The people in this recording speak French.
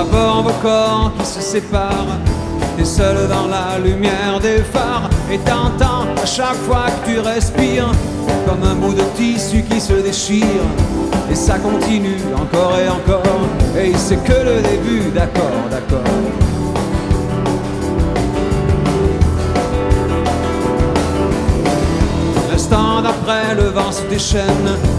rapport vos corps qui se séparent. T'es seul dans la lumière des phares et t'entends à chaque fois que tu respires comme un bout de tissu qui se déchire. Et ça continue encore et encore, et c'est que le début, d'accord, d'accord. L'instant d'après, le vent se déchaîne